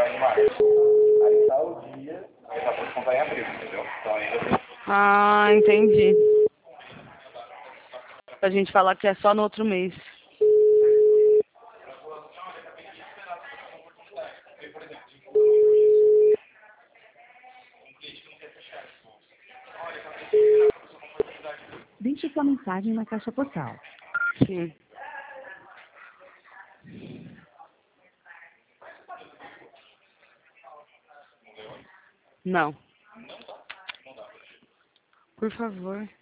em março. Aí tá o dia, aí tá pra descontar em abril, entendeu? Então ainda tem... Ah, entendi. Pra gente falar que é só no outro mês. Deixe sua mensagem na caixa postal. Sim. Não. Por favor.